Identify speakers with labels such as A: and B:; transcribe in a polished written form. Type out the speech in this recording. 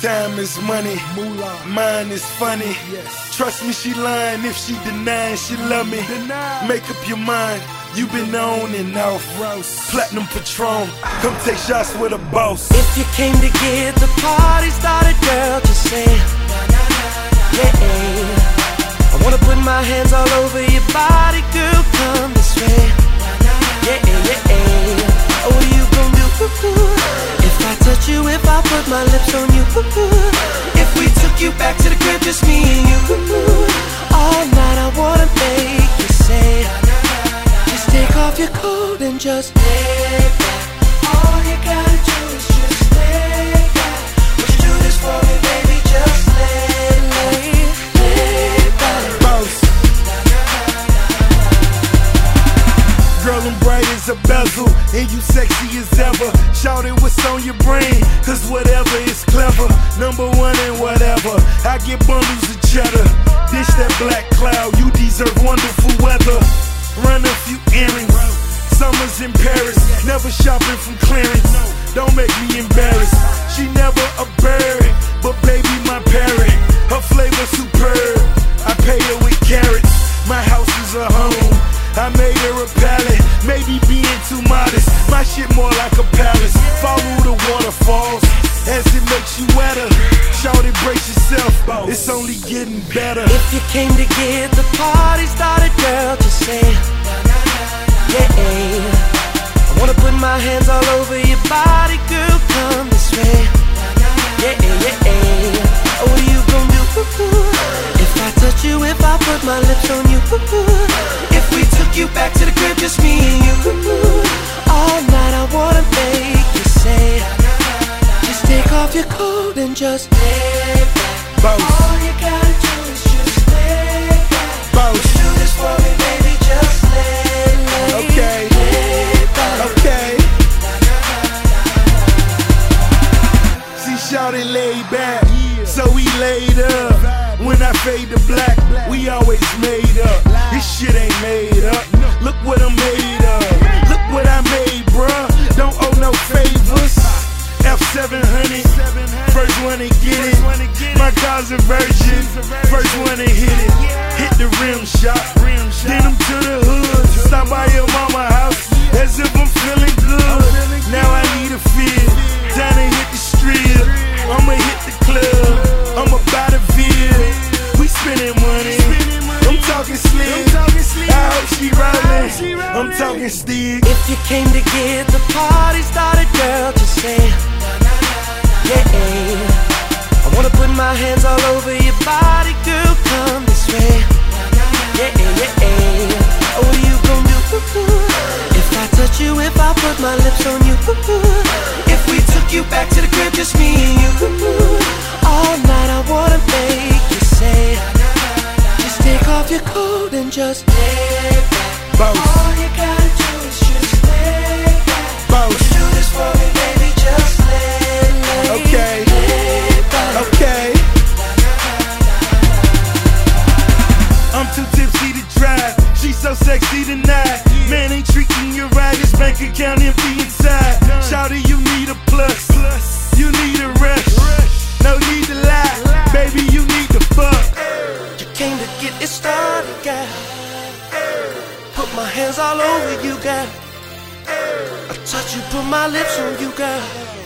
A: Time is money, mine is funny. Trust me, she lying if she denying she love me. Make up your mind, you been on and off. Platinum Patron, come take shots with a boss.
B: If you came to get the party started, girl, just say yeah. I wanna put my hands all over your body, girl, come this way. Yeah. Oh, what you gon' do? If I touch you, if I put my lips on you, if we took you back to the crib, just me and you, all night I wanna make you say, just take off your coat and just lay back. All you gotta do is just lay back. Would you do this for me, baby? Just lay back.
A: Boss. Girl, I'm bright as a bezel, and you sexy as ever. Shout it, what's on your brain, cause whatever is clever. Number one and whatever, I get bundles of cheddar. Dish that black cloud, you deserve wonderful weather. Run a few errands, summers in Paris. Never shopping from clearance, don't make me embarrassed. She never a bird, but baby my parrot. Her flavor superb, I pay her with carrots. My house is a home, I made her a pallet. Maybe being too modest, my shit more like a palace. Follow the waterfalls as it makes you wetter. Shout it, brace yourself, it's only getting better.
B: If you came to get the party started, girl, just say yeah. I wanna put my hands all over your body, girl, come this way. Yeah. Oh, what you gon' do? If I touch you, if I put my lips on you, if we took you back to the crib, just me and you, all night I wanna make you say, just take off your coat and just lay back.
A: Boss.
B: All you gotta do is just lay back.
A: Boss.
B: Would you do this for me, baby? Just lay
A: Okay.
B: back.
A: Okay. She shouted laid back, so we laid up. When I fade to black, we always made up. This shit ain't made up. Look what I'm made of. Look what I made, bruh. Don't owe no favors. F700, first one to get it. My car's a virgin, first one to hit it. Hit the rim shot, then I'm to the hood. Stop by your mama house, as if I'm feeling good. Now I need a feel, time to hit the strip. I'ma hit the club, I'ma buy the Ville. We spending money, I'm talking slick. I hope she rollin', I'm talking stick.
B: If you came to get the party started, girl, just say yeah. I wanna put my hands all over your body, girl, come this way. Yeah. Oh, what you gon' do? If I touch you, if I put my lips on you, if we took you back to the crib, just me and you, all night I wanna make you say, just take off your coat and just lay back.
A: Boss.
B: All you gotta do is just lay back.
A: Boss.
B: Would you do this for me, baby? Just lay
A: Okay.
B: back.
A: Okay. I'm too tipsy to drive. She's so sexy tonight. Man ain't treating you right. His bank account empty inside. Shawty, you need a plus. You need a rush. No need to lie. Baby, you need to fuck.
B: You came to get it started, girl. Put my hands all over you, girl. I touch you, put my lips on you, girl.